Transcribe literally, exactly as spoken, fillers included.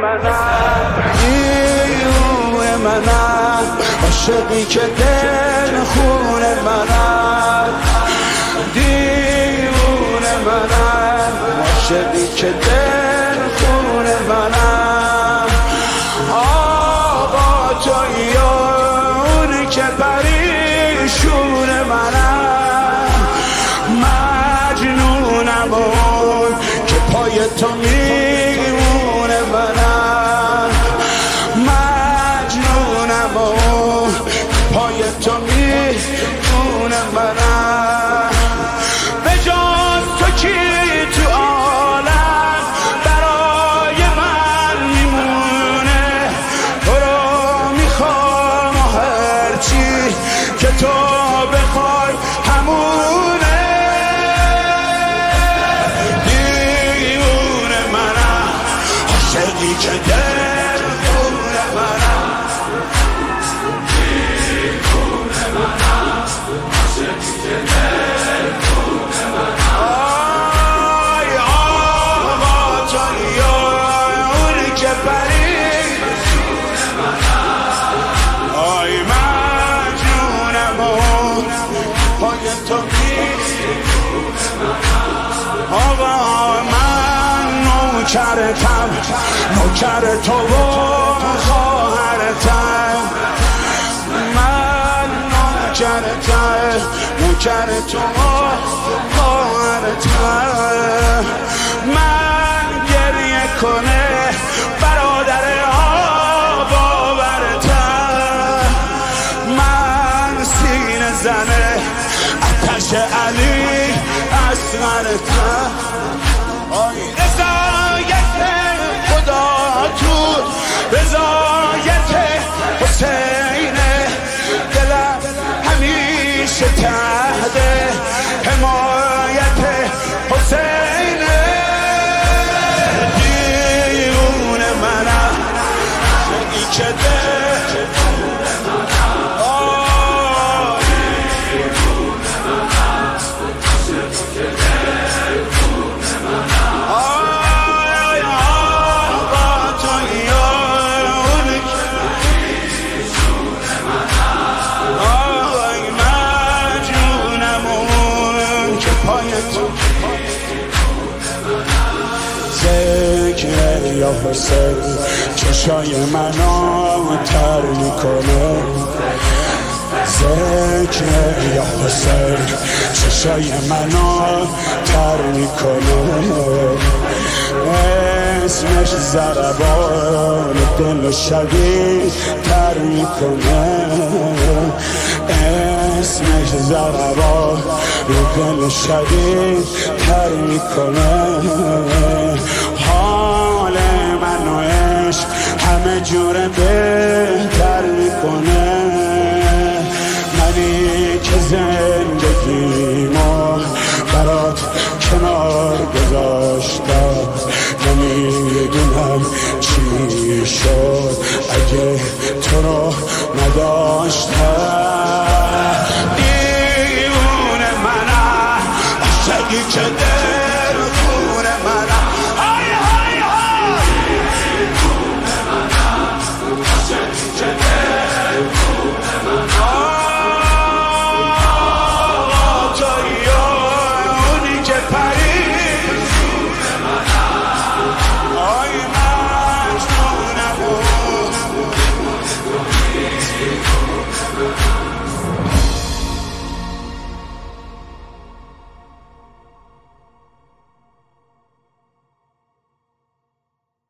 منم، دیوونه منم، عاشقی که دل خون منم، دیوونه منم، عاشقی که دل خون منم. آقا تویی اونی که پریشون منم، مجنونم اون که پای تو میمونه منم، مجنونم اون پای تو میمونه منم. به جان تو کی تو عالم برای من میمونه، تو رو میخوام و هرچی که تو بخوای همونه. دیوونه منم، عاشقی که دل خون منم، دیوونه منم، عاشقی که دل خون منم. آی آقا تویی اونی که پریشون منم، آی مجنونم اون پای تو میمونه منم. آقا من نوکرتم، نوکر تو و خواهرتم، من نوکرتم، نوکر تو و خواهرتم. من گریه کنه برادر آبا برتم، من سینه زنه آتش علی اصغرتم. آی رضایت خدا تو رضایت حسین، دلم همیشه تحت حمایت حسین. دیوونه منم، عاشقی که دل ذکر یا حسین چشای منو تر میکنه، ذکر یا حسین چشای منو تر میکنه. اسمش ضربان دل شدید تر میکنه، اسمش ضربان دل شدید تر میکنه. حال من و عشق همه جور بهتر میکنه. منی که زندگیمو برات کنار گذاشتم، نمیدونم چی شد اگه تو رو نداشتم.